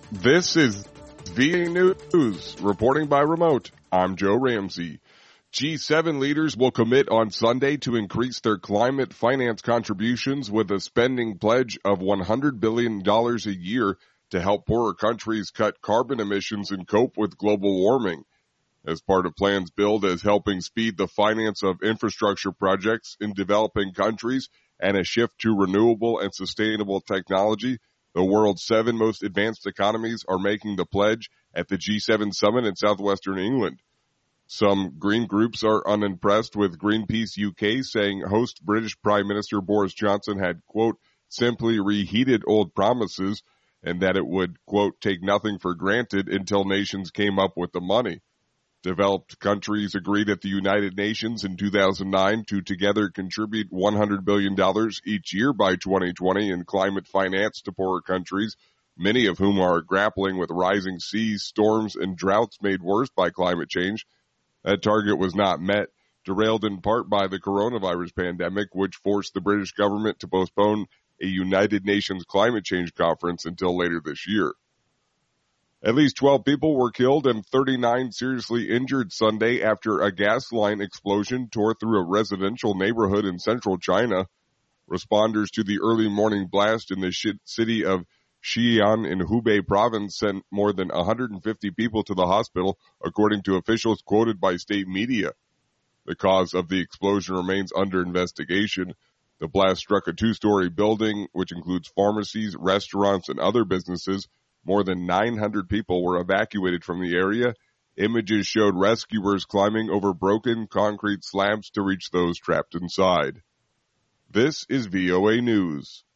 This is VA News, reporting by remote. I'm Joe Ramsey. G7 leaders will commit on Sunday to increase their climate finance contributions with a spending pledge of $100 billion a year to help poorer countries cut carbon emissions and cope with global warming. As part of plans billed as helping speed the finance of infrastructure projects in developing countries and a shift to renewable and sustainable technology, the world's 7 most advanced economies are making the pledge at the G7 summit in southwestern England. Some green groups are unimpressed with Greenpeace UK saying host British Prime Minister Boris Johnson had, quote, simply reheated old promises and that it would, quote, take nothing for granted until nations came up with the money. Developed countries agreed at the United Nations in 2009 to together contribute $100 billion each year by 2020 in climate finance to poorer countries, many of whom are grappling with rising seas, storms, and droughts made worse by climate change. That target was not met, derailed in part by the coronavirus pandemic, which forced the British government to postpone a United Nations climate change conference until later this year. At least 12 people were killed and 39 seriously injured Sunday after a gas line explosion tore through a residential neighborhood in central China. Responders to the early morning blast in the city of Xi'an in Hubei province sent more than 150 people to the hospital, according to officials quoted by state media. The cause of the explosion remains under investigation. The blast struck a 2-story building, which includes pharmacies, restaurants, and other businesses. More than 900 people were evacuated from the area. Images showed rescuers climbing over broken concrete slabs to reach those trapped inside. This is VOA News.